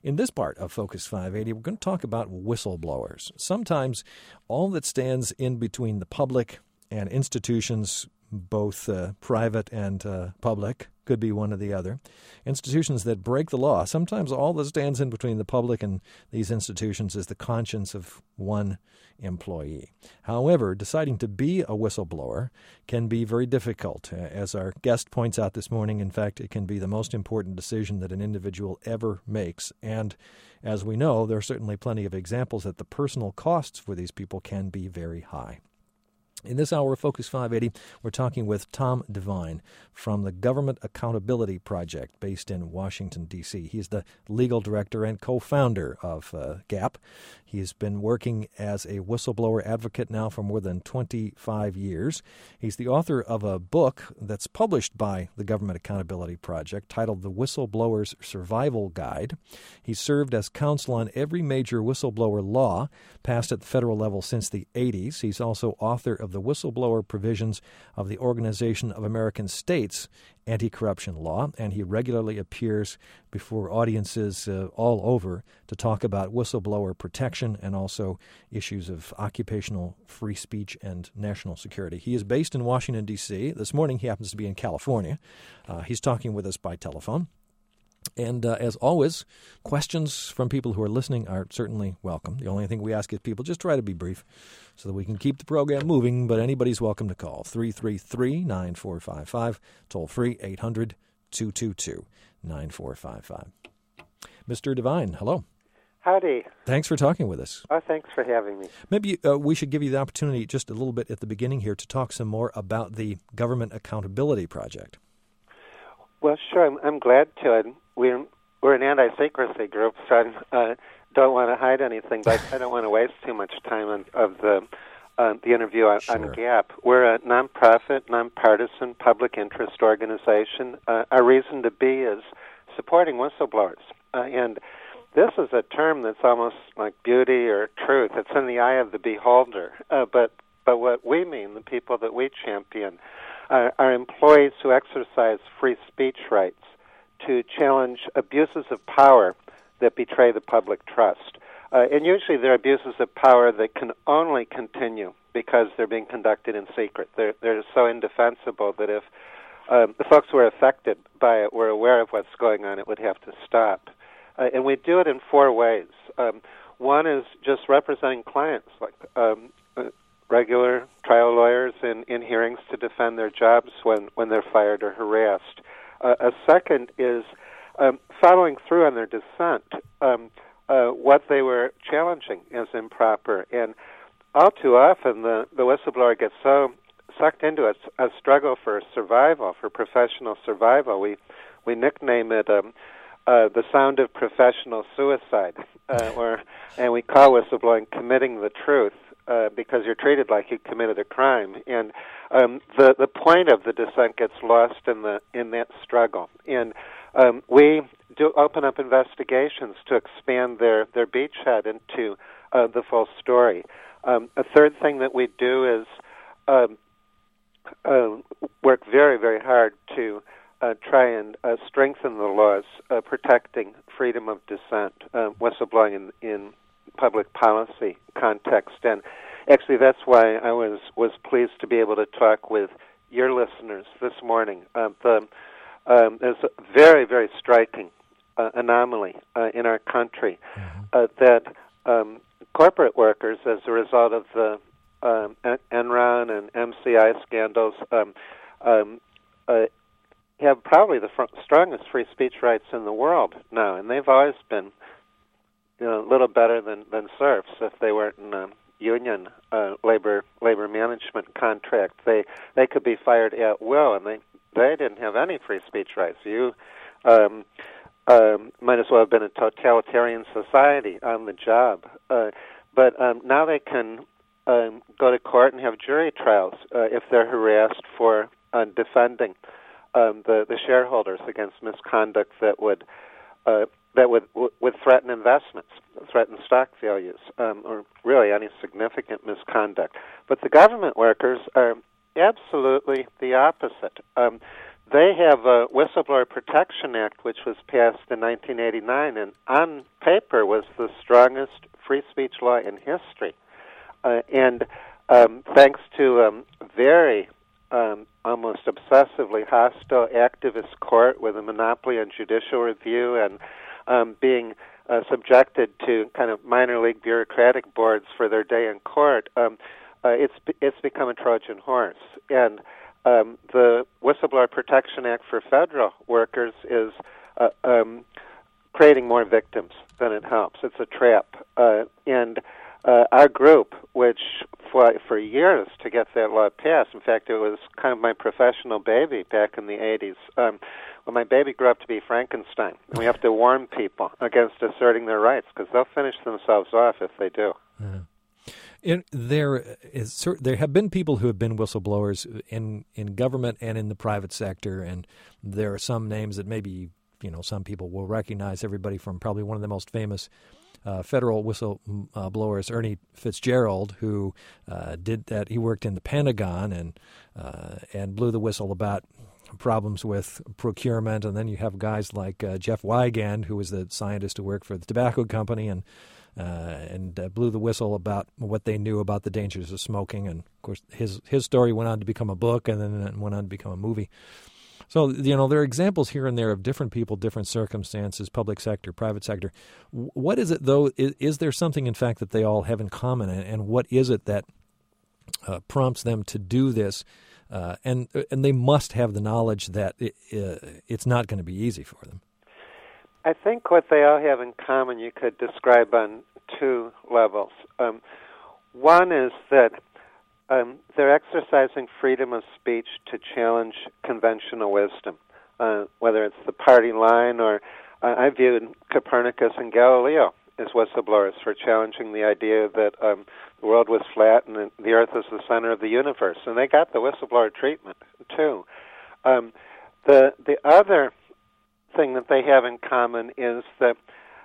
In this part of Focus 580, we're going to talk about whistleblowers. Sometimes all that stands in between the public and institutions, both private and public, could be one or the other. Institutions that break the law. Sometimes all that stands in between the public and these institutions is the conscience of one employee. However, deciding to be a whistleblower can be very difficult. As our guest points out this morning, in fact, it can be the most important decision that an individual ever makes. And as we know, there are certainly plenty of examples that the personal costs for these people can be very high. In this hour of Focus 580, we're talking with Tom Devine from the Government Accountability Project based in Washington, D.C. He's the legal director and co-founder of GAP. He's been working as a whistleblower advocate now for more than 25 years. He's the author of a book that's published by the Government Accountability Project titled The Whistleblower's Survival Guide. He's served as counsel on every major whistleblower law passed at the federal level since the 80s. He's also author of the whistleblower provisions of the Organization of American States anti-corruption law, and he regularly appears before audiences all over to talk about whistleblower protection and also issues of occupational free speech and national security. He is based in Washington, D.C. This morning he happens to be in California. He's talking with us by telephone. And as always, questions from people who are listening are certainly welcome. The only thing we ask is people just try to be brief so that we can keep the program moving, but anybody's welcome to call. 333-9455, toll free 800-222-9455. Mr. Devine, hello. Howdy. Thanks for talking with us. Oh, thanks for having me. Maybe we should give you the opportunity just a little bit at the beginning here to talk some more about the Government Accountability Project. Well, sure. I'm glad to. We're an anti-secrecy group, so I don't want to hide anything, but I don't want to waste too much time of the interview on GAP. We're a nonprofit, nonpartisan, public interest organization. Our reason to be is supporting whistleblowers. And this is a term that's almost like beauty or truth. It's in the eye of the beholder. But what we mean, the people that we champion, are employees who exercise free speech rights to challenge abuses of power that betray the public trust. And usually they're abuses of power that can only continue because they're being conducted in secret. They're so indefensible that if the folks who are affected by it were aware of what's going on, it would have to stop. And we do it in four ways. One is just representing clients, like regular trial lawyers in hearings to defend their jobs when they're fired or harassed. A second is following through on their dissent, what they were challenging as improper. And all too often, the whistleblower gets so sucked into a struggle for survival, for professional survival. We nickname it the sound of professional suicide, and we call whistleblowing committing the truth. Because you're treated like you committed a crime, and the point of the dissent gets lost in that struggle. And we do open up investigations to expand their beachhead into the full story. A third thing that we do is work very, very hard to try and strengthen the laws protecting freedom of dissent, whistleblowing in public policy context. And actually that's why I was pleased to be able to talk with your listeners this morning. There's a very, very striking anomaly in our country that corporate workers, as a result of the Enron and MCI scandals, have probably the strongest free speech rights in the world now, and they've always been a little better than serfs if they weren't in a union labor management contract. They could be fired at will, and they didn't have any free speech rights. You might as well have been a totalitarian society on the job. But now they can go to court and have jury trials if they're harassed for defending the shareholders against misconduct that would threaten investments, threaten stock values, or really any significant misconduct. But the government workers are absolutely the opposite. they have a Whistleblower Protection Act, which was passed in 1989, and on paper was the strongest free speech law in history. And thanks to very almost obsessively hostile activist court with a monopoly on judicial review and being subjected to kind of minor league bureaucratic boards for their day in court, it's become a Trojan horse. And the Whistleblower Protection Act for federal workers is creating more victims than it helps. It's a trap. And our group, which fought for years to get that law passed, in fact, it was kind of my professional baby back in the 80s. Well, my baby grew up to be Frankenstein, and we have to warn people against asserting their rights because they'll finish themselves off if they do. There have been people who have been whistleblowers in government and in the private sector, and there are some names that maybe some people will recognize. Everybody from probably one of the most famous federal whistleblowers, Ernie Fitzgerald, who did that. He worked in the Pentagon and blew the whistle about problems with procurement. And then you have guys like Jeff Wigand, who was the scientist who worked for the tobacco company and blew the whistle about what they knew about the dangers of smoking. And of course, his story went on to become a book, and then it went on to become a movie. So, there are examples here and there of different people, different circumstances, public sector, private sector. What is it, though? Is there something, in fact, that they all have in common? And what is it that prompts them to do this? And they must have the knowledge that it's not going to be easy for them. I think what they all have in common you could describe on two levels. One is that they're exercising freedom of speech to challenge conventional wisdom, whether it's the party line or I viewed Copernicus and Galileo as whistleblowers for challenging the idea that the world was flat and the earth is the center of the universe. And they got the whistleblower treatment, too. The other thing that they have in common is that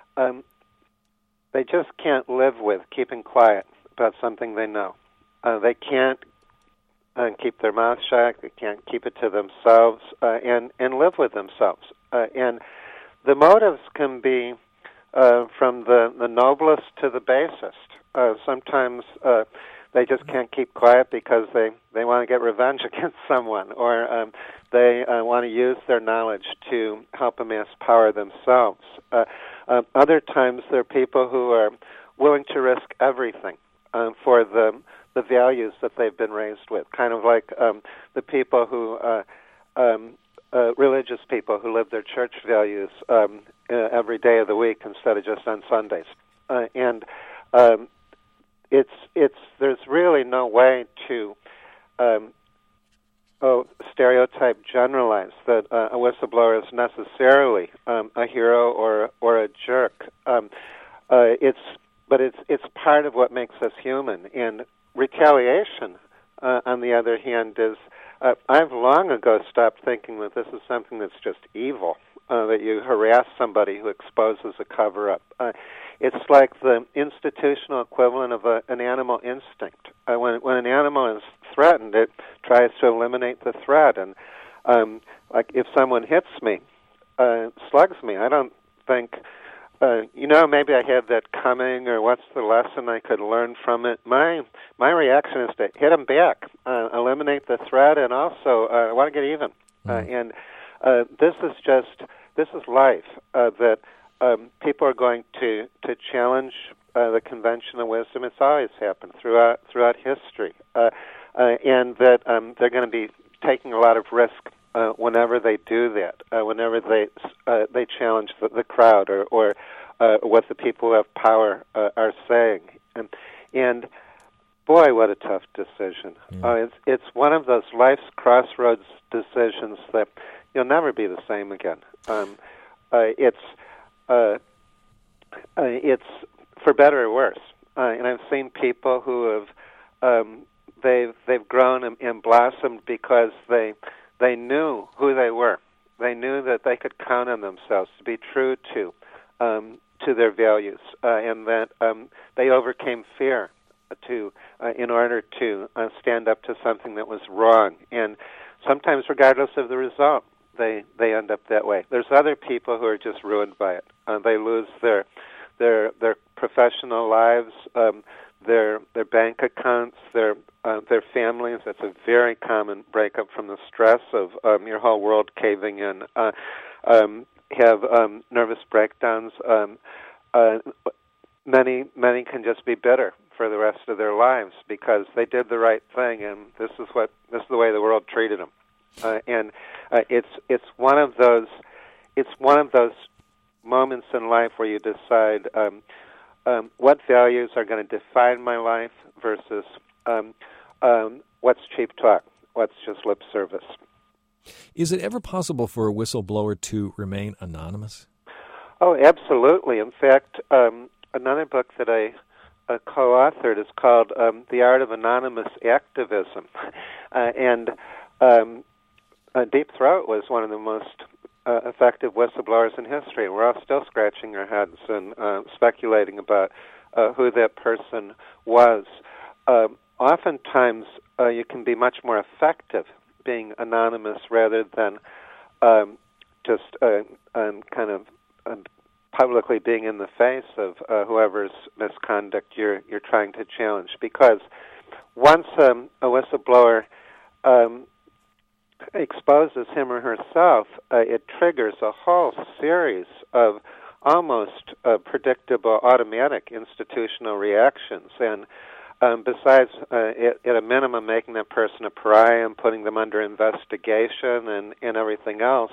they just can't live with keeping quiet about something they know. They can't keep their mouth shut. They can't keep it to themselves and live with themselves. And the motives can be from the noblest to the basest. Sometimes they just can't keep quiet because they want to get revenge against someone, or they want to use their knowledge to help amass power themselves. Other times there are people who are willing to risk everything for the values that they've been raised with, kind of like the people who, religious people who live their church values every day of the week instead of just on Sundays. And there's really no way to stereotype, generalize that a whistleblower is necessarily a hero or a jerk. But it's part of what makes us human. And retaliation, on the other hand, is I've long ago stopped thinking that this is something that's just evil, that you harass somebody who exposes a cover-up. It's like the institutional equivalent of an animal instinct. When an animal is threatened, it tries to eliminate the threat. And like if someone hits me, slugs me, I don't think, maybe I had that coming, or what's the lesson I could learn from it. My reaction is to hit them back, eliminate the threat, and also I want to get even. And this is life, that people are going to challenge the convention of wisdom. It's always happened throughout history, and that they're going to be taking a lot of risk whenever they do that, whenever they challenge the crowd or what the people who have power are saying. And boy, what a tough decision. It's one of those life's crossroads decisions that you'll never be the same again. It's for better or worse. And I've seen people who have they've grown and blossomed because they knew who they were. They knew that they could count on themselves to be true to their values, and that they overcame fear in order to stand up to something that was wrong, and sometimes regardless of the result. they end up that way. There's other people who are just ruined by it. They lose their professional lives, their bank accounts, their families. That's a very common breakup from the stress of your whole world caving in. Have nervous breakdowns. Many can just be bitter for the rest of their lives because they did the right thing, and this is the way the world treated them. It's one of those moments in life where you decide what values are going to define my life versus what's cheap talk, what's just lip service. Is it ever possible for a whistleblower to remain anonymous? Oh, absolutely. In fact, another book that I co-authored is called The Art of Anonymous Activism. And Deep Throat was one of the most effective whistleblowers in history. We're all still scratching our heads and speculating about who that person was. Oftentimes, you can be much more effective being anonymous rather than just kind of publicly being in the face of whoever's misconduct you're trying to challenge. Because once a whistleblower exposes him or herself, it triggers a whole series of almost predictable automatic institutional reactions. And besides, at a minimum, making that person a pariah and putting them under investigation and everything else,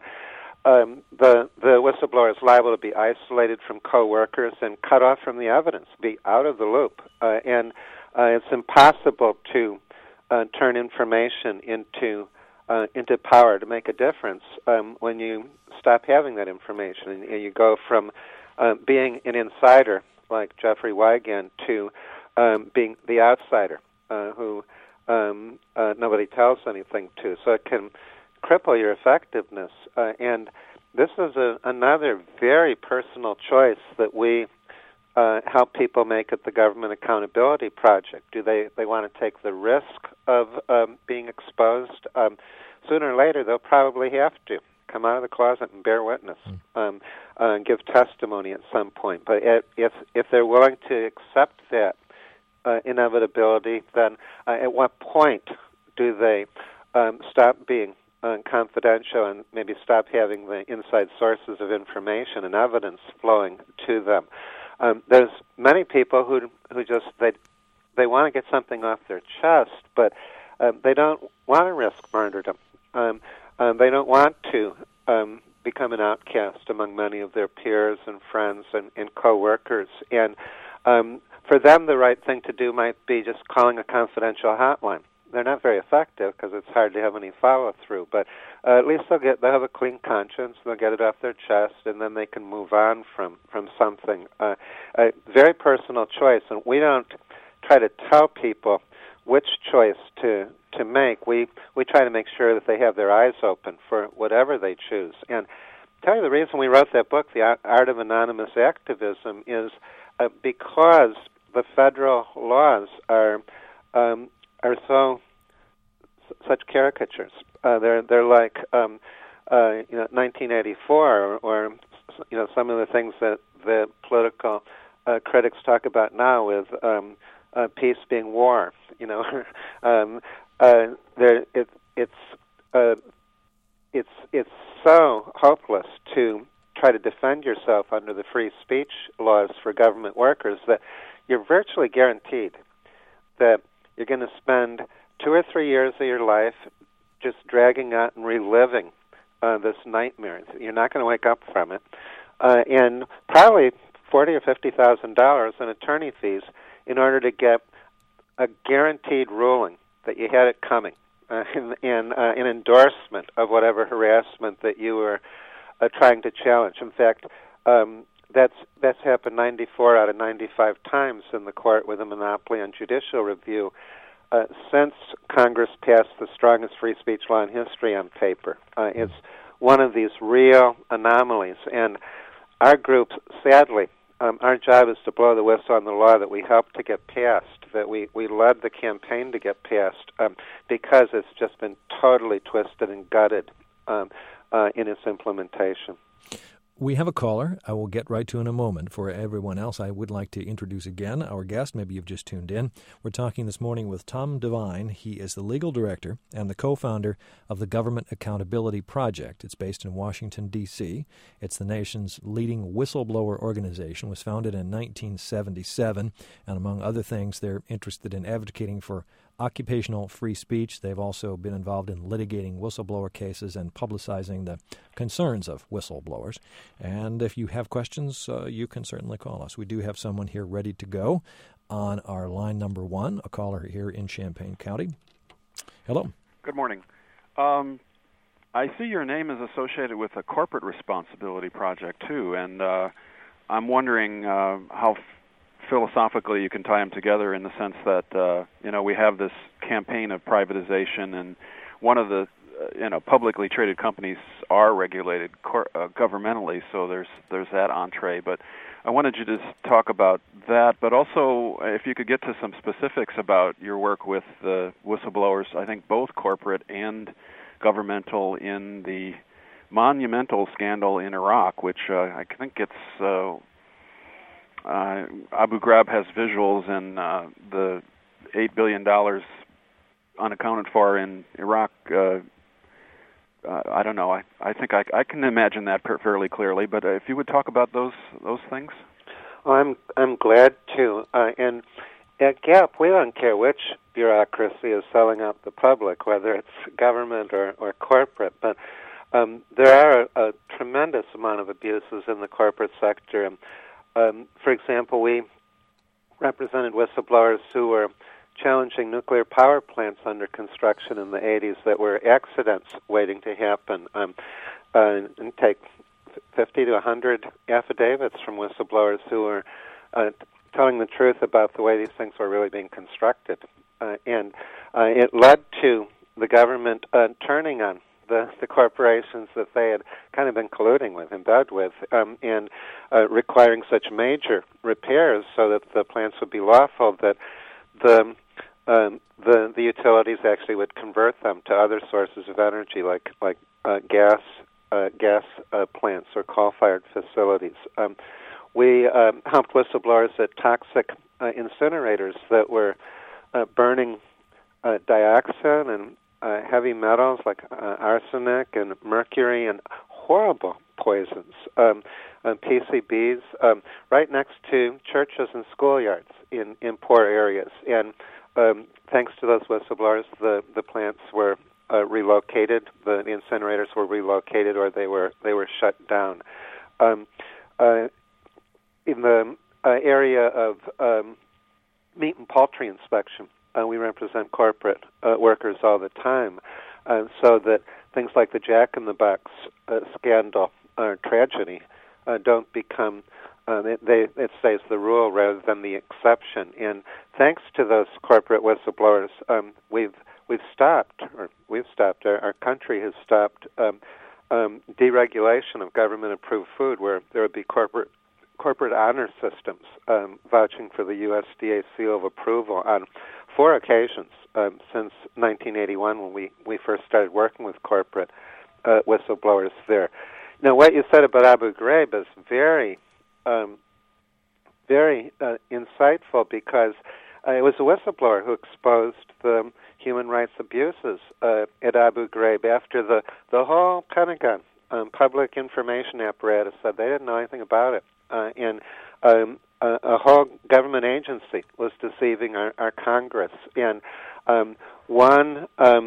the whistleblower is liable to be isolated from coworkers and cut off from the evidence, be out of the loop. And it's impossible to turn information into power to make a difference when you stop having that information and you go from being an insider like Jeffrey Wigand to being the outsider who nobody tells anything to. So it can cripple your effectiveness. And this is another very personal choice that we help people make at the Government Accountability Project. Do they want to take the risk of being exposed? Sooner or later, they'll probably have to come out of the closet and bear witness, and give testimony at some point. But if they're willing to accept that inevitability, then at what point do they stop being confidential and maybe stop having the inside sources of information and evidence flowing to them? There's many people who just they want to get something off their chest, but they don't want to risk martyrdom. They don't want to become an outcast among many of their peers and friends and co-workers. And for them, the right thing to do might be just calling a confidential hotline. They're not very effective because it's hard to have any follow-through, but at least they'll have a clean conscience, they'll get it off their chest, and then they can move on from something. A very personal choice, and we don't try to tell people which choice to make. We try to make sure that they have their eyes open for whatever they choose. And I'll tell you the reason we wrote that book, The Art of Anonymous Activism, is because the federal laws are such caricatures. They're like 1984 or some of the things that the political critics talk about now with peace being war. It's so hopeless to try to defend yourself under the free speech laws for government workers that you're virtually guaranteed that you're going to spend 2 or 3 years of your life just dragging out and reliving this nightmare. You're not going to wake up from it, and probably $40,000 or $50,000 in attorney fees in order to get a guaranteed ruling that you had it coming, and an endorsement of whatever harassment that you were trying to challenge. In fact, that's happened 94 out of 95 times in the court with a monopoly on judicial review since Congress passed the strongest free speech law in history on paper. It's one of these real anomalies, and our group, sadly, our job is to blow the whistle on the law that we helped to get passed, that we led the campaign to get passed, because it's just been totally twisted and gutted in its implementation. We have a caller I will get right to in a moment. For everyone else, I would like to introduce again our guest. Maybe you've just tuned in. We're talking this morning with Tom Devine. He is the legal director and the co-founder of the Government Accountability Project. It's based in Washington, D.C. It's the nation's leading whistleblower organization. It was founded in 1977, and among other things, they're interested in advocating for occupational free speech. They've also been involved in litigating whistleblower cases and publicizing the concerns of whistleblowers. And if you have questions, you can certainly call us. We do have someone here ready to go on our line number one, a caller here in Champaign County. Hello. Good morning. I see your name is associated with the Corporate Responsibility Project, too, and I'm wondering how philosophically you can tie them together in the sense that, we have this campaign of privatization, and one of the, publicly traded companies are regulated governmentally, so there's that entree. But I wanted you to talk about that, but also if you could get to some specifics about your work with the whistleblowers, I think both corporate and governmental, in the monumental scandal in Iraq, which I think it's... Abu Ghraib has visuals, and the $8 billion unaccounted for in Iraq. I don't know. I think I can imagine that fairly clearly. But if you would talk about those things. Well, I'm glad to. And at GAP, we don't care which bureaucracy is selling out the public, whether it's government or corporate. But there are a tremendous amount of abuses in the corporate sector. For example, we represented whistleblowers who were challenging nuclear power plants under construction in the 80s that were accidents waiting to happen. And take 50 to 100 affidavits from whistleblowers who were telling the truth about the way these things were really being constructed. And it led to the government turning on the corporations that they had kind of been colluding with, in bed with, and requiring such major repairs so that the plants would be lawful that the utilities actually would convert them to other sources of energy, like gas plants or coal-fired facilities. We helped whistleblowers at toxic incinerators that were burning dioxin and heavy metals like arsenic and mercury and horrible poisons, PCBs, right next to churches and schoolyards in poor areas. And thanks to those whistleblowers, the plants were relocated, the incinerators were relocated, or they were shut down. In the area of meat and poultry inspection, we represent corporate workers all the time, so that things like the Jack in the Box scandal or tragedy don't become, it stays the rule rather than the exception. And thanks to those corporate whistleblowers, we've stopped, our country has stopped deregulation of government-approved food, where there would be corporate honor systems vouching for the USDA seal of approval on 4 occasions since 1981, when we first started working with corporate whistleblowers there. Now, what you said about Abu Ghraib is very, very insightful, because it was a whistleblower who exposed the human rights abuses at Abu Ghraib after the whole Pentagon public information apparatus said they didn't know anything about it. And a whole government agency was deceiving our Congress. And one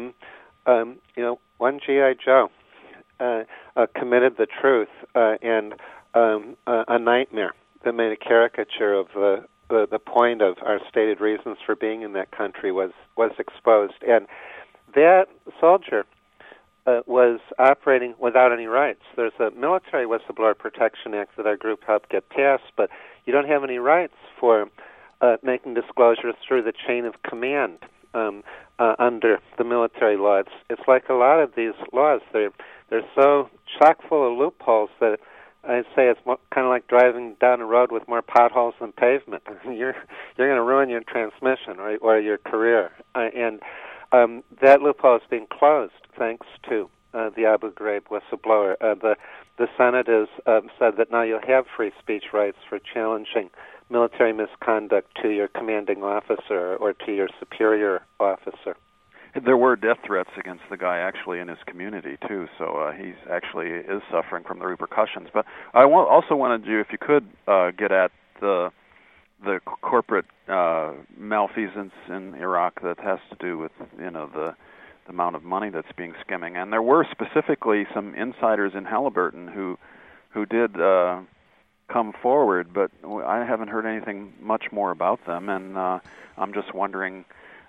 G.I. Joe committed the truth, and a nightmare that made a caricature of the point of our stated reasons for being in that country was exposed. And that soldier was operating without any rights. There's a Military Whistleblower Protection Act that our group helped get passed, but you don't have any rights for making disclosures through the chain of command under the military law. It's like a lot of these laws. They're so chock full of loopholes that I'd say it's kind of like driving down a road with more potholes than pavement. You're going to ruin your transmission or your career. And that loophole is being closed thanks to the Abu Ghraib whistleblower. The Senate has said that now you'll have free speech rights for challenging military misconduct to your commanding officer or to your superior officer. There were death threats against the guy actually in his community too, so he's actually is suffering from the repercussions. But I also wanted you, if you could, get at the corporate malfeasance in Iraq that has to do with the amount of money that's being skimming. And there were specifically some insiders in Halliburton who did come forward, but I haven't heard anything much more about them, and I'm just wondering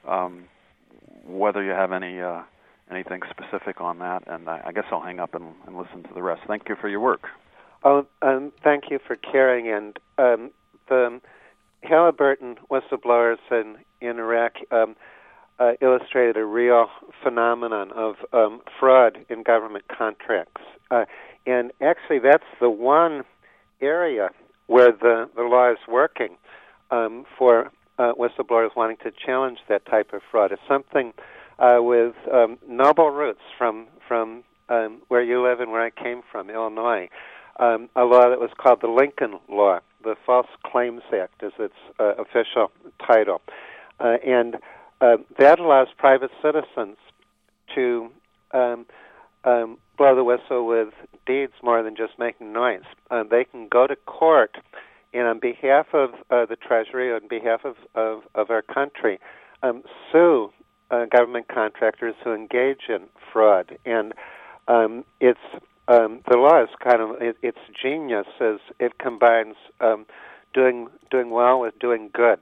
whether you have anything specific on that, and I guess I'll hang up and listen to the rest. Thank you for your work. Oh, thank you for caring. And the Halliburton whistleblowers in Iraq illustrated a real phenomenon of fraud in government contracts. And actually, that's the one area where the law is working for whistleblowers wanting to challenge that type of fraud. It's something with noble roots from where you live and where I came from, Illinois. A law that was called the Lincoln Law. The False Claims Act is its official title. And that allows private citizens to blow the whistle with deeds more than just making noise. They can go to court and on behalf of the Treasury, on behalf of our country, sue government contractors who engage in fraud. And it's the law is kind of its genius is it combines doing well with doing good.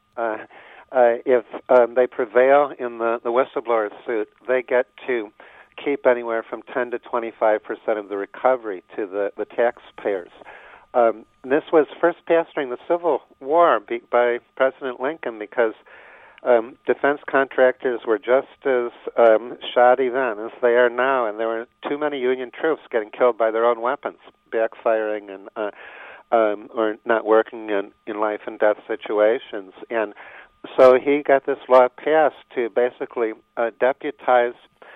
If they prevail in the whistleblower suit, they get to keep anywhere from 10 to 25% of the recovery to the taxpayers. This was first passed during the Civil War by President Lincoln because defense contractors were just as shoddy then as they are now, and there were too many Union troops getting killed by their own weapons, backfiring and or not working in life and death situations. And so he got this law passed to basically deputize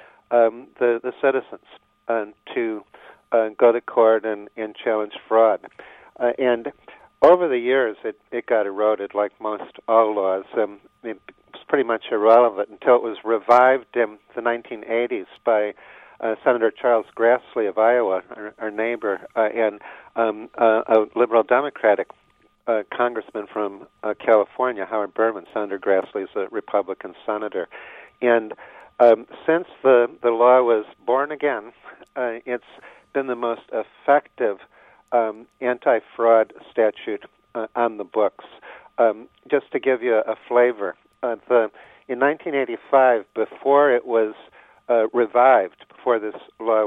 the citizens to go to court and challenge fraud. And over the years, it got eroded like most all laws. It was pretty much irrelevant until it was revived in the 1980s by Senator Charles Grassley of Iowa, our neighbor, and a liberal Democratic congressman from California, Howard Berman. Senator Grassley is a Republican senator. And since the law was born again, it's been the most effective anti-fraud statute on the books. Just to give you a flavor, in 1985, before it was revived, before this law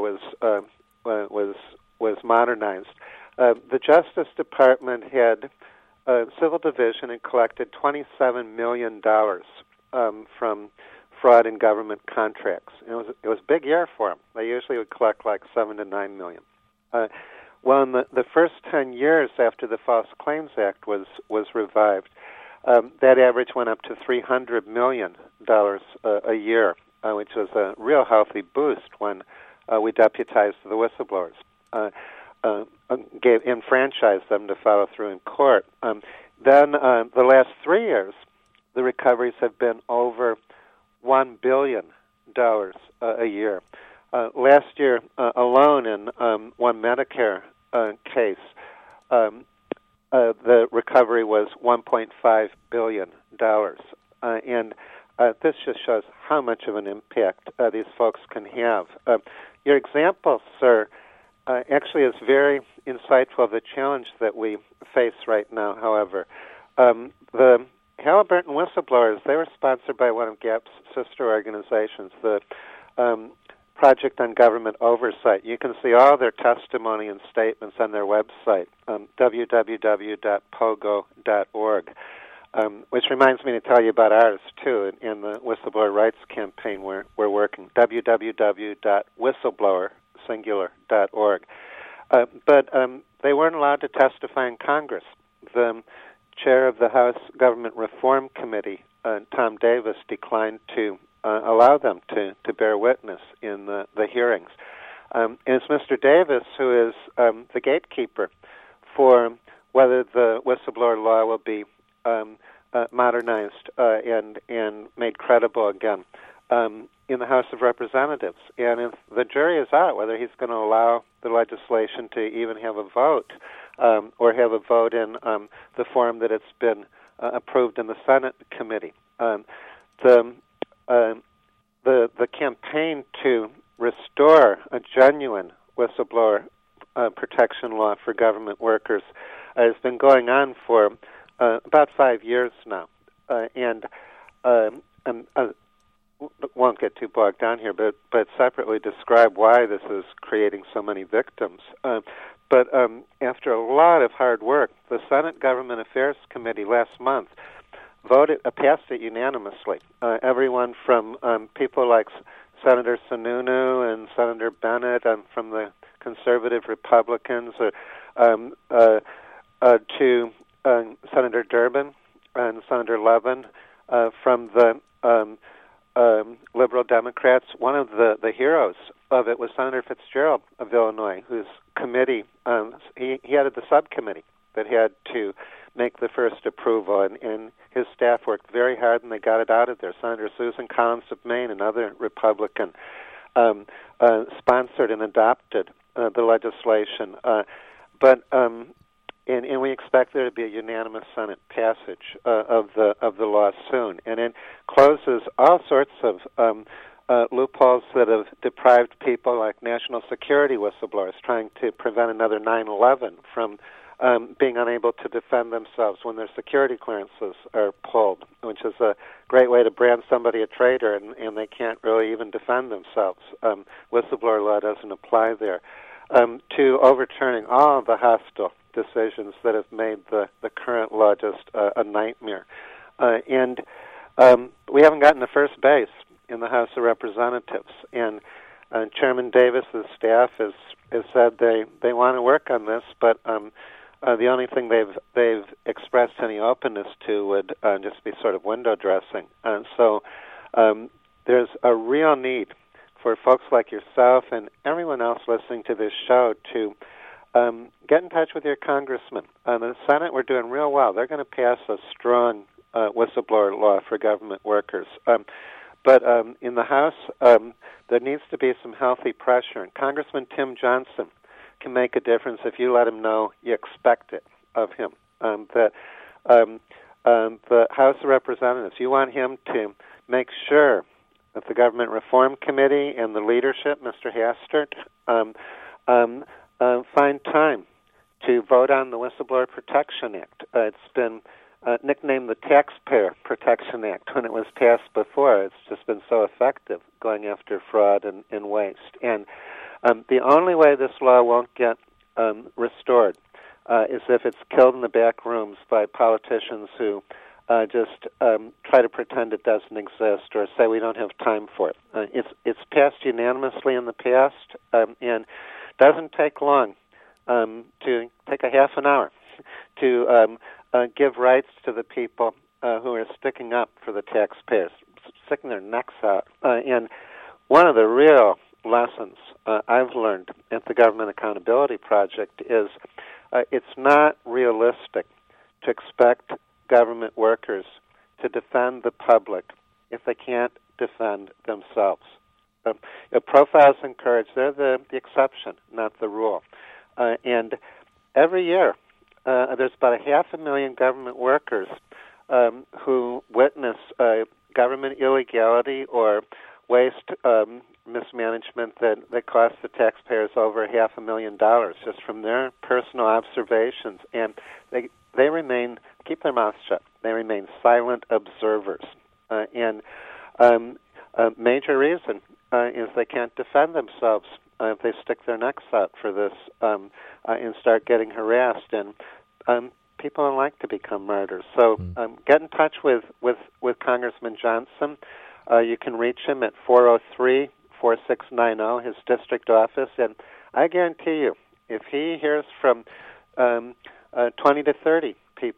was modernized, the Justice Department had a civil division and collected $27 million from fraud in government contracts. It was a big year for them. They usually would collect like $7 to $9 million. Well, in the first 10 years after the False Claims Act was revived, that average went up to $300 million a year, which was a real healthy boost when we deputized the whistleblowers, enfranchised them to follow through in court. Then the last 3 years, the recoveries have been over $1 billion a year. Last year alone in one Medicare case, the recovery was $1.5 billion. And this just shows how much of an impact these folks can have. Your example, sir, actually is very insightful of the challenge that we face right now, however. The Halliburton whistleblowers, they were sponsored by one of GAP's sister organizations, the Project on Government Oversight. You can see all their testimony and statements on their website, www.pogo.org, which reminds me to tell you about ours, too, in the Whistleblower Rights Campaign we're working, www.whistleblower.org. But they weren't allowed to testify in Congress. The chair of the House Government Reform Committee, Tom Davis, declined to allow them to bear witness in the hearings. And it's Mr. Davis who is the gatekeeper for whether the whistleblower law will be modernized and made credible again in the House of Representatives. And if the jury is out whether he's going to allow the legislation to even have a vote or have a vote in the form that it's been approved in the Senate committee. The campaign to restore a genuine whistleblower protection law for government workers has been going on for about 5 years now, and won't get too bogged down here, but separately describe why this is creating so many victims. But after a lot of hard work, the Senate Government Affairs Committee last month passed it unanimously. Everyone from people like Senator Sununu and Senator Bennett from the conservative Republicans to Senator Durbin and Senator Levin from the Liberal Democrats. One of the heroes of it was Senator Fitzgerald of Illinois, whose committee, he headed the subcommittee that had to make the first approval, and his staff worked very hard, and they got it out of there. Senator Susan Collins of Maine, another Republican, sponsored and adopted the legislation. And we expect there to be a unanimous Senate passage of the law soon, and it closes all sorts of loopholes that have deprived people like national security whistleblowers trying to prevent another 9/11 from being unable to defend themselves when their security clearances are pulled, which is a great way to brand somebody a traitor, and they can't really even defend themselves. Whistleblower law doesn't apply there. To overturning all of the hostile decisions that have made the current law just a nightmare. And we haven't gotten to first base in the House of Representatives. And Chairman Davis's staff has said they want to work on this, but the only thing they've expressed any openness to would just be sort of window dressing. And so there's a real need for folks like yourself and everyone else listening to this show to get in touch with your congressman. In the Senate, we're doing real well. They're going to pass a strong whistleblower law for government workers. But in the House, there needs to be some healthy pressure. And Congressman Tim Johnson can make a difference if you let him know you expect it of him. The House of Representatives, you want him to make sure that the Government Reform Committee and the leadership, Mr. Hastert, find time to vote on the Whistleblower Protection Act. It's been nicknamed the Taxpayer Protection Act when it was passed before. It's just been so effective going after fraud and waste. And the only way this law won't get restored is if it's killed in the back rooms by politicians who just try to pretend it doesn't exist or say we don't have time for it. It's passed unanimously in the past and doesn't take long to take a half an hour to give rights to the people who are sticking up for the taxpayers, sticking their necks out. And one of the real lessons I've learned at the Government Accountability Project is it's not realistic to expect government workers to defend the public if they can't defend themselves. Profiles encourage, they're the exception, not the rule. And every year, there's about 500,000 government workers who witness government illegality or waste mismanagement that costs the taxpayers over $500,000 just from their personal observations. And they remain, keep their mouths shut. They remain silent observers. And a major reason is they can't defend themselves if they stick their necks out for this and start getting harassed. And people don't like to become martyrs. So get in touch with Congressman Johnson. You can reach him at 403-4690, his district office. And I guarantee you, if he hears from 20 to 30 people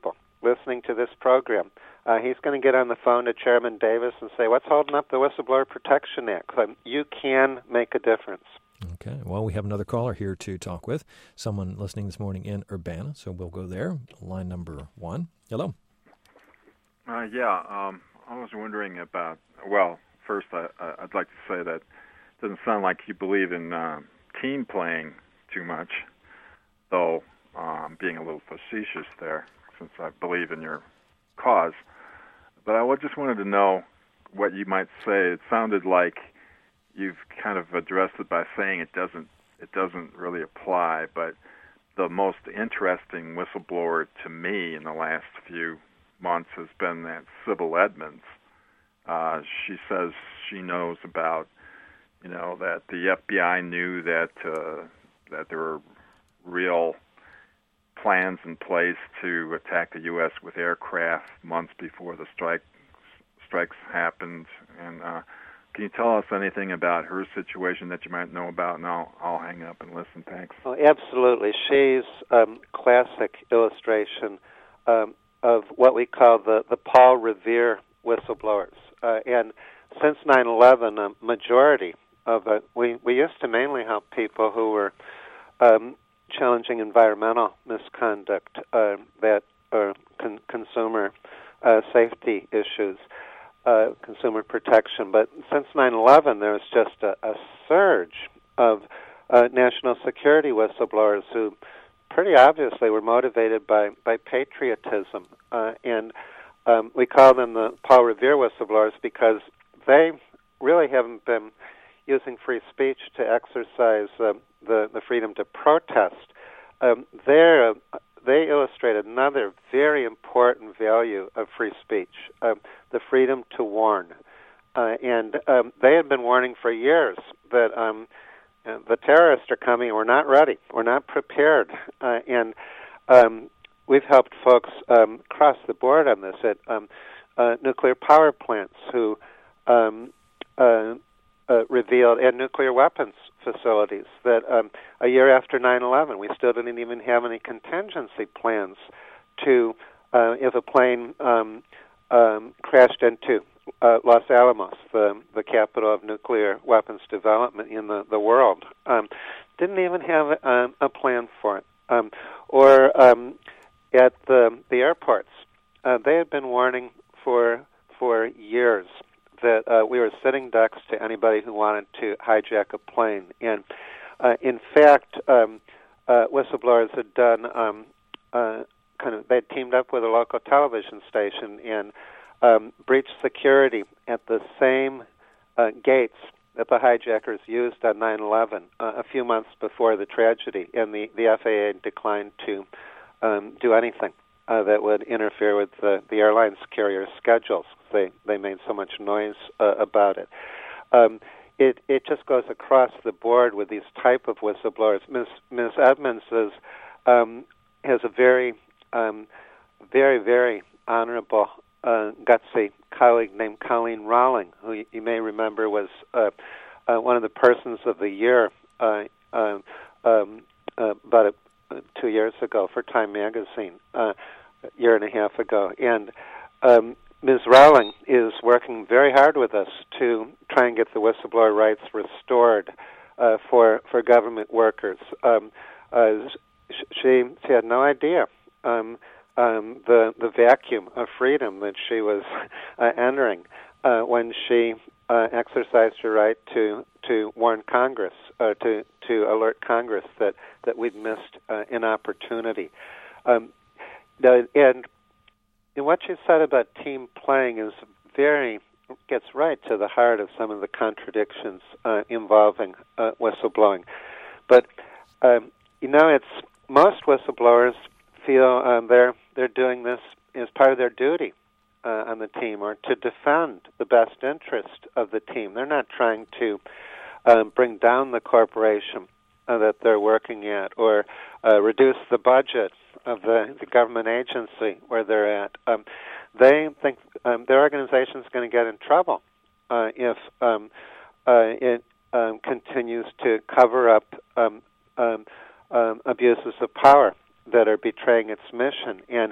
listening to this program, he's going to get on the phone to Chairman Davis and say, what's holding up the Whistleblower Protection Act? You can make a difference. Okay. Well, we have another caller here to talk with, someone listening this morning in Urbana, so we'll go there. Line number 1. Hello. I was wondering about, first I'd like to say that it doesn't sound like you believe in team playing too much, though being a little facetious there, since I believe in your cause. But I just wanted to know what you might say. It sounded like you've kind of addressed it by saying it doesn't really apply, but the most interesting whistleblower to me in the last few months has been that Sybil Edmonds. She says she knows about, that the FBI knew that there were real plans in place to attack the U.S. with aircraft months before the strikes happened. And can you tell us anything about her situation that you might know about? And I'll hang up and listen. Thanks. Well, absolutely. She's classic illustration of what we call the Paul Revere whistleblowers. And since 9/11, a majority of it, we used to mainly help people who were challenging environmental misconduct, that consumer safety issues, consumer protection. But since 9/11, there's just a surge of national security whistleblowers who pretty obviously were motivated by patriotism. And we call them the Paul Revere whistleblowers because they really haven't been using free speech to exercise the freedom to protest. They illustrate another very important value of free speech, the freedom to warn. And they had been warning for years that the terrorists are coming and we're not ready, we're not prepared. And we've helped folks across the board on this at nuclear power plants who revealed, and nuclear weapons facilities, that a year after 9/11, we still didn't even have any contingency plans to, if a plane crashed into Los Alamos, the capital of nuclear weapons development in the world. Didn't even have a plan for it. Or at the airports, they had been warning for years that we were sitting ducks to anybody who wanted to hijack a plane. And in fact, whistleblowers had done they'd teamed up with a local television station and breached security at the same gates that the hijackers used on 9/11 a few months before the tragedy, and the FAA declined to do anything that would interfere with the airlines carrier schedules. They made so much noise about it. It just goes across the board with these type of whistleblowers. Ms. Edmonds has a very, very, very honorable, gutsy colleague named Colleen Rowling, who you may remember was one of the persons of the year about 2 years ago for Time Magazine, a year and a half ago. And Ms. Rowling is working very hard with us to try and get the whistleblower rights restored for government workers. She had no idea the vacuum of freedom that she was entering when she exercised her right to warn Congress, to alert Congress that we'd missed an opportunity. And what you said about team playing gets right to the heart of some of the contradictions involving whistleblowing. But it's most whistleblowers feel they're doing this as part of their duty on the team, or to defend the best interest of the team. They're not trying to bring down the corporation that they're working at, or reduce the budget of the government agency where they're at. They think their organization is going to get in trouble if it continues to cover up abuses of power that are betraying its mission. And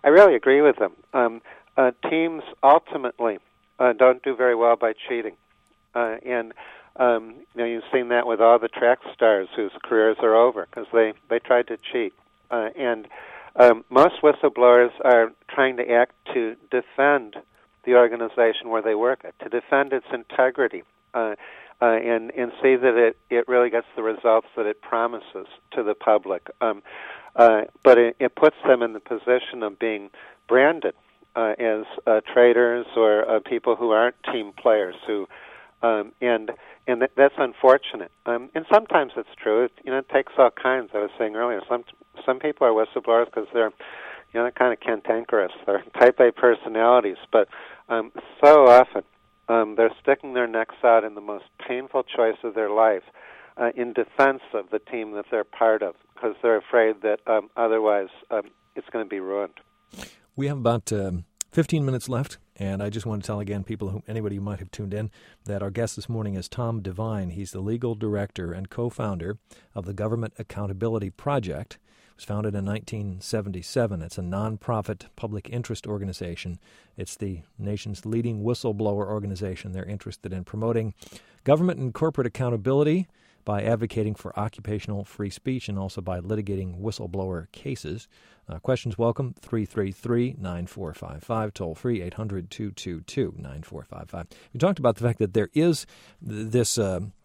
I really agree with them. Teams ultimately don't do very well by cheating, and you've seen that with all the track stars whose careers are over because they tried to cheat, and most whistleblowers are trying to act to defend the organization where they work at, to defend its integrity, and see that it really gets the results that it promises to the public. But it puts them in the position of being branded as traitors or people who aren't team players. And that's unfortunate. And sometimes it's true. It takes all kinds. I was saying earlier, some people are whistleblowers because they're kind of cantankerous. They're type A personalities, but so often they're sticking their necks out in the most painful choice of their life in defense of the team that they're part of because they're afraid that otherwise it's going to be ruined. We have about 15 minutes left, and I just want to tell again anybody who might have tuned in, that our guest this morning is Tom Devine. He's the legal director and co-founder of the Government Accountability Project. It was founded in 1977. It's a nonprofit public interest organization. It's the nation's leading whistleblower organization. They're interested in promoting government and corporate accountability by advocating for occupational free speech and also by litigating whistleblower cases. Questions welcome, 333-9455, toll free, 800-222-9455. We talked about the fact that there is this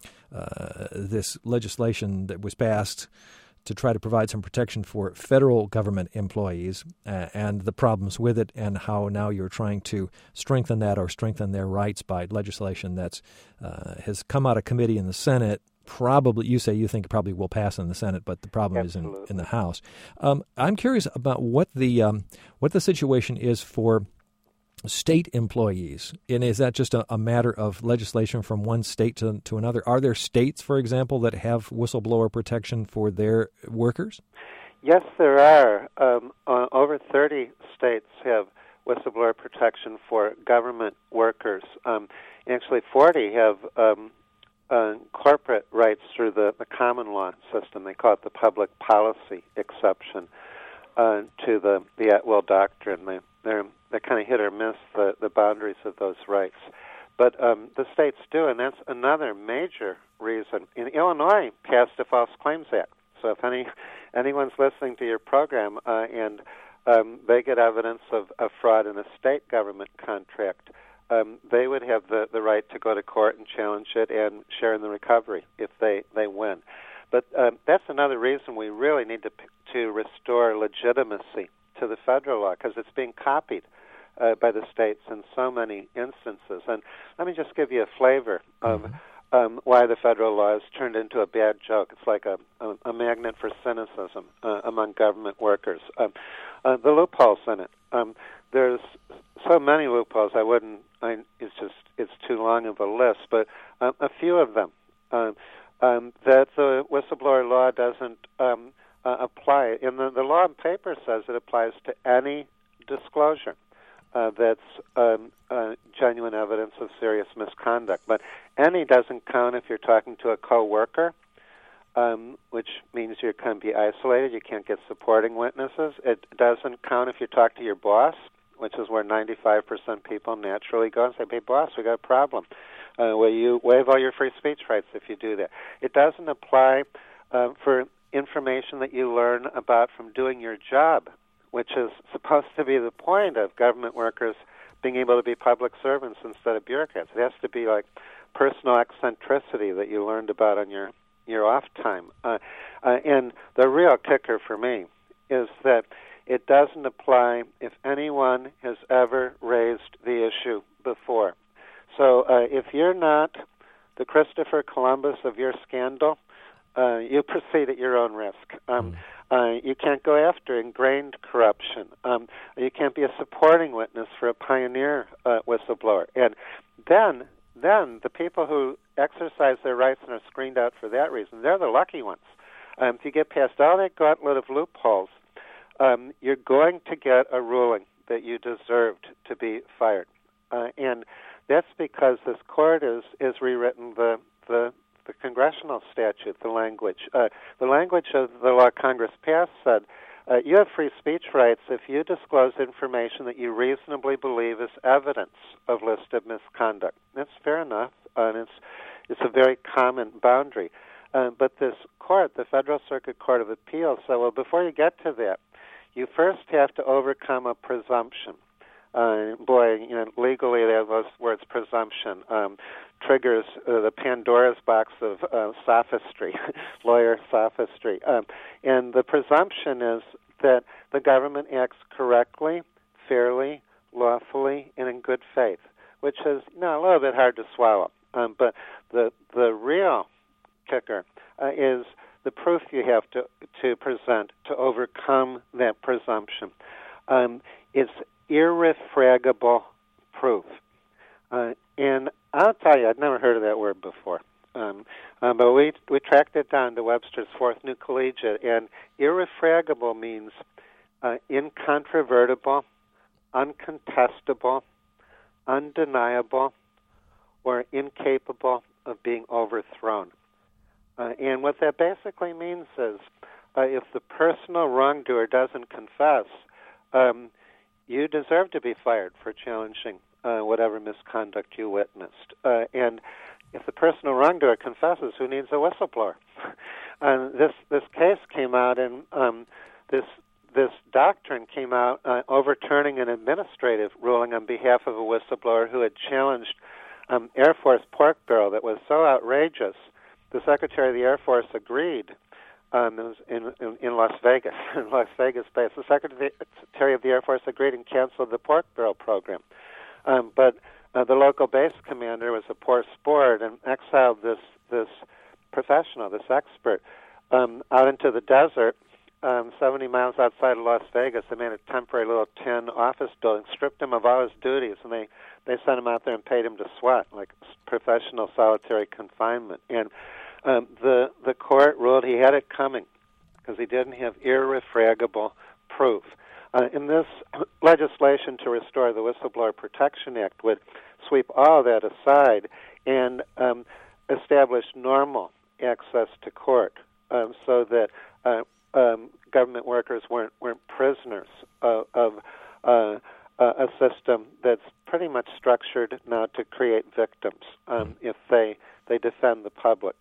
legislation that was passed to try to provide some protection for federal government employees and the problems with it, and how now you're trying to strengthen that or strengthen their rights by legislation that's has come out of committee in the Senate. Probably, you think it probably will pass in the Senate, but the problem Absolutely. is in the House. I'm curious about what the situation is for state employees, and is that just a matter of legislation from one state to another? Are there states, for example, that have whistleblower protection for their workers? Yes, there are. Over 30 states have whistleblower protection for government workers. Actually, 40 have corporate rights through the common law system. They call it the public policy exception to the at-will doctrine. They kind of hit or miss the boundaries of those rights. But the states do, and that's another major reason. In Illinois, passed a False Claims Act. So if anyone's listening to your program and they get evidence of fraud in a state government contract, they would have the right to go to court and challenge it and share in the recovery if they win. But that's another reason we really need to restore legitimacy to the federal law, because it's being copied by the states in so many instances. And let me just give you a flavor of why the federal law has turned into a bad joke. It's like a magnet for cynicism among government workers. The loopholes in it. There's so many loopholes. It's too long of a list, but a few of them that the whistleblower law doesn't apply. And the law on paper says it applies to any disclosure that's genuine evidence of serious misconduct. But any doesn't count if you're talking to a coworker, which means you can be isolated. You can't get supporting witnesses. It doesn't count if you talk to your boss, which is where 95% people naturally go and say, "Hey, boss, we got a problem." Will you waive all your free speech rights if you do that? It doesn't apply for information that you learn about from doing your job, which is supposed to be the point of government workers being able to be public servants instead of bureaucrats. It has to be like personal eccentricity that you learned about on your off time. And the real kicker for me is that it doesn't apply if anyone has ever raised the issue before. So if you're not the Christopher Columbus of your scandal, you proceed at your own risk. You can't go after ingrained corruption. You can't be a supporting witness for a pioneer whistleblower. And then the people who exercise their rights and are screened out for that reason, they're the lucky ones. If you get past all that gauntlet of loopholes, you're going to get a ruling that you deserved to be fired. And that's because this court has rewritten the congressional statute, the language. The language of the law Congress passed said you have free speech rights if you disclose information that you reasonably believe is evidence of listed misconduct. That's fair enough, and it's a very common boundary. But this court, the Federal Circuit Court of Appeals, said, well, before you get to that, you first have to overcome a presumption. Legally, those words presumption triggers the Pandora's box of sophistry, lawyer sophistry. And the presumption is that the government acts correctly, fairly, lawfully, and in good faith, which is a little bit hard to swallow. But the real kicker is the proof you have to present to overcome that presumption. It's irrefragable proof. And I'll tell you, I'd never heard of that word before. But we tracked it down to Webster's Fourth New Collegiate, and irrefragable means incontrovertible, uncontestable, undeniable, or incapable of being overthrown. And what that basically means is if the personal wrongdoer doesn't confess, you deserve to be fired for challenging whatever misconduct you witnessed. And if the personal wrongdoer confesses, who needs a whistleblower? This case came out, and this doctrine came out overturning an administrative ruling on behalf of a whistleblower who had challenged Air Force pork barrel that was so outrageous. The Secretary of the Air Force agreed. It was in Las Vegas, base. The Secretary of the Air Force agreed and canceled the pork barrel program. But the local base commander was a poor sport and exiled this professional, this expert, out into the desert, 70 miles outside of Las Vegas. They made a temporary little tin office building, stripped him of all his duties, and they sent him out there and paid him to sweat, like professional solitary confinement. And the court ruled he had it coming because he didn't have irrefragable proof. And this legislation to restore the Whistleblower Protection Act would sweep all that aside and establish normal access to court so that government workers weren't prisoners of a system that's pretty much structured now to create victims if they defend the public.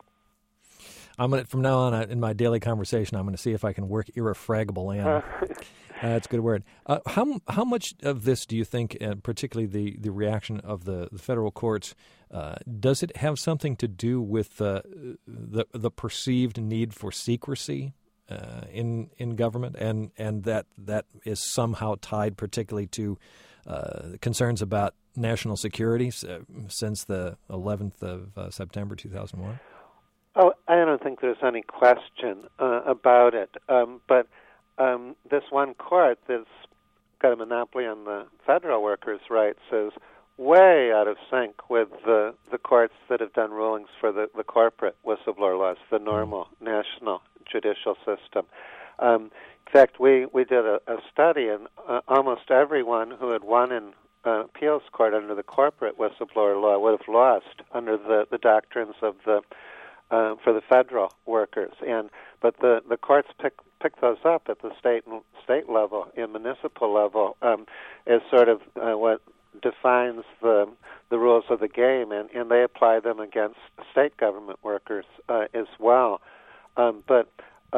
From now on, in my daily conversation, I'm going to see if I can work irrefragable in. That's a good word. How much of this do you think, particularly the reaction of the federal courts, does it have something to do with the perceived need for secrecy in government, and that is somehow tied particularly to concerns about national security since the 11th of September 2001? Oh, I don't think there's any question about it. But this one court that's got a monopoly on the federal workers' rights is way out of sync with the courts that have done rulings for the corporate whistleblower laws, the normal national judicial system. In fact, we did a study, and almost everyone who had won in appeals court under the corporate whistleblower law would have lost under the doctrines of for the federal workers. But the courts pick those up at the state level and municipal level as sort of what defines the rules of the game, and they apply them against state government workers as well. But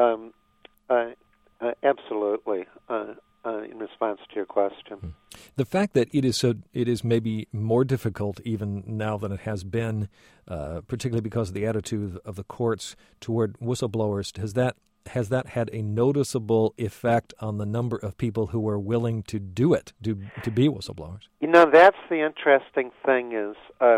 absolutely, in response to your question. The fact that it is maybe more difficult even now than it has been, particularly because of the attitude of the courts toward whistleblowers, has that had a noticeable effect on the number of people who are willing to do it, to be whistleblowers? That's the interesting thing is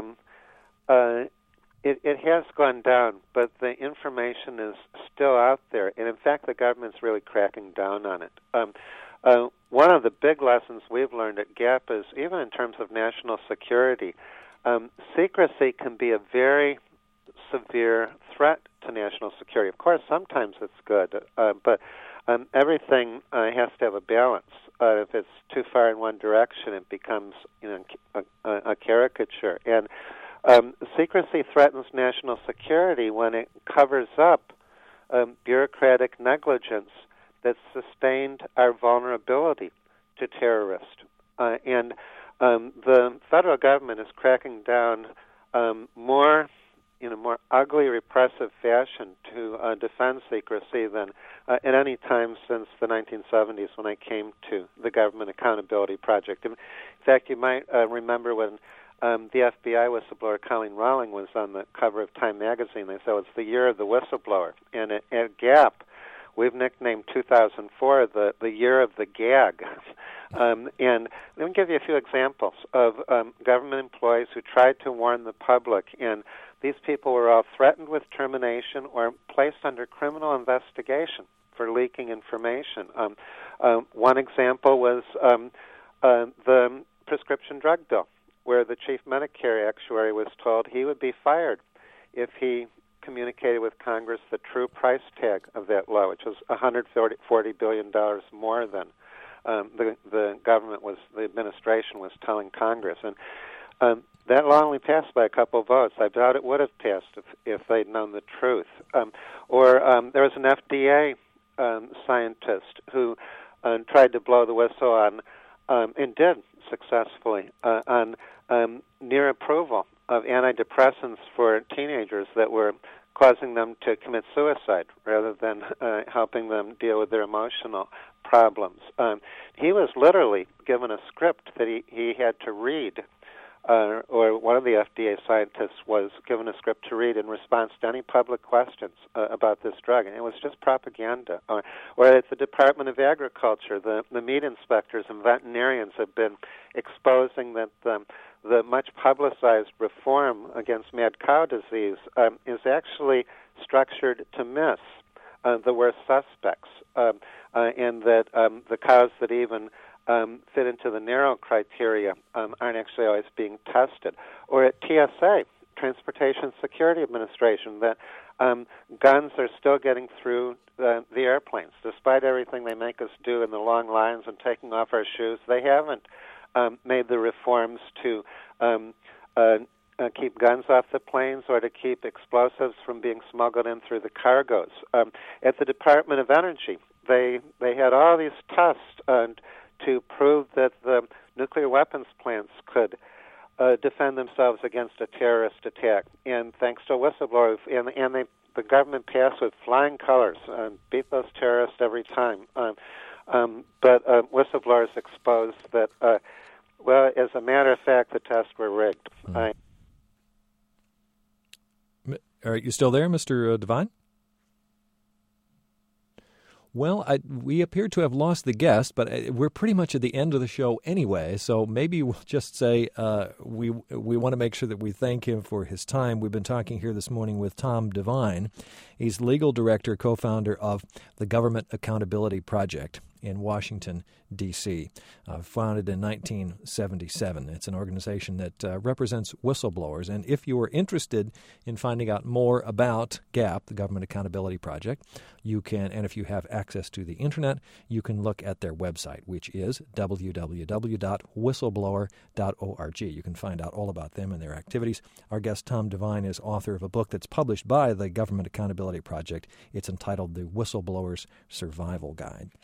it has gone down, but the information is still out there, and in fact the government's really cracking down on it. One of the big lessons we've learned at GAP is, even in terms of national security, secrecy can be a very severe threat to national security. Of course, sometimes it's good, but everything has to have a balance. If it's too far in one direction, it becomes a caricature. And secrecy threatens national security when it covers up bureaucratic negligence that sustained our vulnerability to terrorists. And the federal government is cracking down more in a more ugly, repressive fashion to defend secrecy than at any time since the 1970s when I came to the Government Accountability Project. In fact, you might remember when the FBI whistleblower Colleen Rawling was on the cover of Time magazine. They said it's the year of the whistleblower. And at GAP, we've nicknamed 2004 the year of the gag. And let me give you a few examples of government employees who tried to warn the public, and these people were all threatened with termination or placed under criminal investigation for leaking information. One example was the prescription drug bill, where the chief Medicare actuary was told he would be fired if he communicated with Congress the true price tag of that law, which was $140 billion more than the administration was telling Congress. And that law only passed by a couple of votes. I doubt it would have passed if they'd known the truth. Or there was an FDA scientist who tried to blow the whistle on, and did successfully, on near approval of antidepressants for teenagers that were causing them to commit suicide rather than helping them deal with their emotional problems. He was literally given a script that he had to read, or one of the FDA scientists was given a script to read in response to any public questions about this drug, and it was just propaganda. Or at the Department of Agriculture, the meat inspectors and veterinarians have been exposing that the much publicized reform against mad cow disease is actually structured to miss the worst suspects, and that the cows that even fit into the narrow criteria aren't actually always being tested. Or at TSA, Transportation Security Administration, that guns are still getting through the airplanes. Despite everything they make us do in the long lines and taking off our shoes, they haven't made the reforms to keep guns off the planes or to keep explosives from being smuggled in through the cargoes. At the Department of Energy, they had all these tests to prove that the nuclear weapons plants could defend themselves against a terrorist attack. And thanks to a whistleblower, the government passed with flying colors and beat those terrorists every time. But whistleblowers exposed that, well, as a matter of fact, the tests were rigged. Are you still there, Mr. Devine? Well, we appear to have lost the guest, but we're pretty much at the end of the show anyway, so maybe we'll just say we want to make sure that we thank him for his time. We've been talking here this morning with Tom Devine. He's legal director, co-founder of the Government Accountability Project in Washington, D.C., founded in 1977. It's an organization that represents whistleblowers. And if you are interested in finding out more about GAP, the Government Accountability Project, you can, and if you have access to the Internet, you can look at their website, which is www.whistleblower.org. You can find out all about them and their activities. Our guest, Tom Devine, is author of a book that's published by the Government Accountability Project. It's entitled The Whistleblower's Survival Guide.